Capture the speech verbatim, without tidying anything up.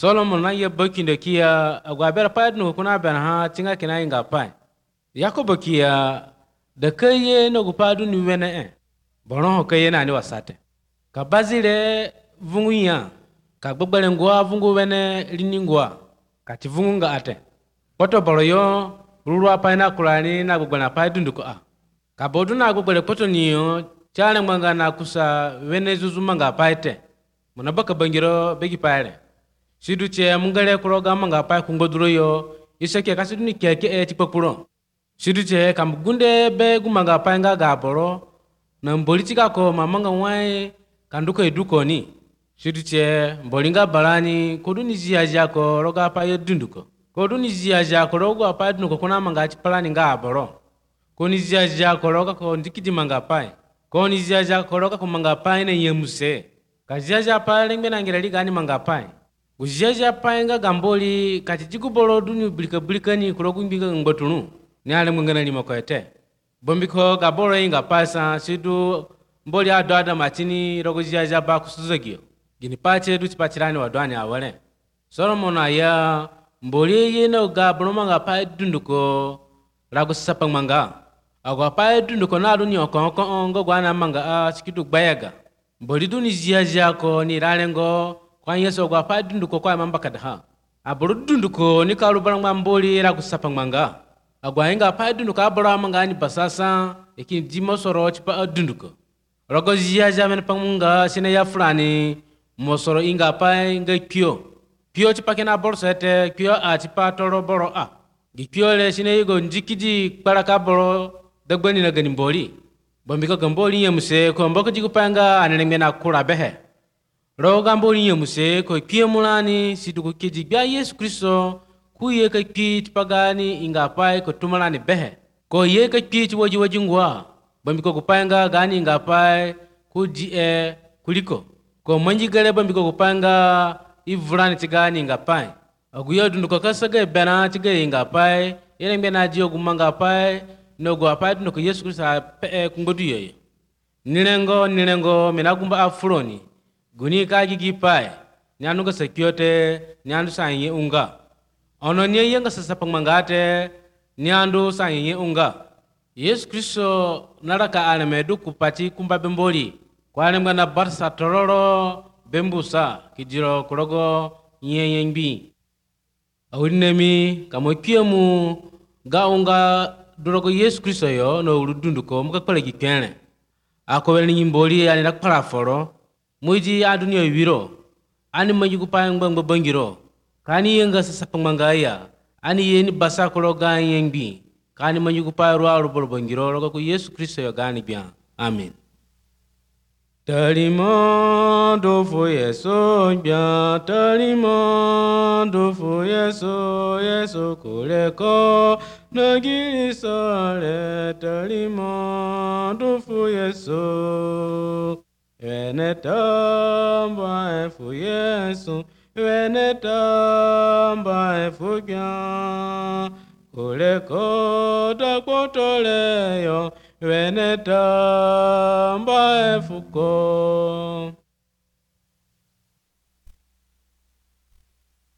Solomon na ye bokindo kia agwabera paid no kuna ben ha tinga kina inga pai. Yakobo kia de keye no gupadu ni wene e. Bono keye na ni wasate. Ka bazile vunguya ka gbogbele ngwa vungu wene liningwa ka tivungu nga ate. Poto boro yo rurwa pai na kulani na gbogbele paid nduko a. Ka bodu na gbogbele poto niyo chale mwanga na kusa wene zuzuma nga paite. Munabaka bangiro begi paile. Sidu che mungale kuroga manga pai kungoduro yo iseke kasidu ni keke e tipokuro. Sidu che kamgunde be gumanga pai nga gaboro na mbolitika ko mamanga wai kanduko eduko ni. Sidu che mbolinga balani kodu ni ziaja ko roga pai dunduko. Kodu ni ziaja ko roga pai dunduko kuna manga chipalani nga aboro. Ko ni ziaja ko roga ko ndikidi manga pai. Ko ni ziaja ko roga ko manga pai ne yemuse. Ka ziaja pai lengbe na ngirali gani manga pai. Ujaja paenga gamboli kati jikubolo duni blika blika ni kurogu mbika ngbatunu ni ale mungana ni makoete bombiko gabolo inga pasa sidu mboli ado ada matini rogo jaja ba kusuzagio gini pache du tipachirani wadwani awale Solomon aya mboli yeno gabolo manga pae dunduko lago sapang manga agwa pae dunduko na duni okonko ongo gwana manga a sikidu gbayaga mboli duni jaja ko ni ralengo kwa Yesu gwa pa dunduko kwa mamba kadaha aburu dunduko ni kalu barang mboli ra kusapang manga agwa inga pa dunduko abura manga ni basasa ikini dimo soro chipa dunduko rogo zia jamen pangmunga sine ya fulani mosoro inga pa inga pio pio chipa kena borsete pio a chipa toro boro a gi pio le sine yugo njikiji paraka boro dagbani na gani mboli bombiko gamboli yemuse ko mboko jikupanga anelengena kura behe Roga mboli yemuse ko pie mulani siduko keji bia Yesu Kristo ku ye ka kiti pagani inga pai ko tumalani behe ko ye ka kiti waji waji ngwa bambiko kupanga gani inga pai ku di e kuliko ko manji gale bambiko kupanga ivulani tigani inga pai aguyo dunduko kasaga bena tiga inga pai yele mbena dio gumanga pai no go pai dunduko Yesu Kristo pe kungodu ye nilengo nilengo menagumba afuroni Guni kaji gipai, nyandu ka sekiote, nyandu sanye unga. Ono nye yenga sasapang mangate, nyandu sanye unga. Yesu Kristo naraka alamedu kupati kumba bemboli. Kwa alemga na barsa tororo bembusa, kijiro kurogo nye yengbi. Awinemi, kamo kiemu, ga unga durogo Yesu Kristo yo, no urudunduko, muka kpale gikene. Ako weli nyimboli, ane nakpala foro. Muji adunia wiro ani majugu payang bang babangiro kani yenga sasapang mangaya ani yeni basa kuloga yengbi kani majugu payru aru babangiro logo ku Yesu Kristo yo gani bia amen Talima do fu Yesu bia talima do fu Yesu Yesu kuleko nagiri sale talima do fu Yesu Venetamba fu Yesu, venetamba fu gya, kuleko da kotoleyo, venetamba fu ko.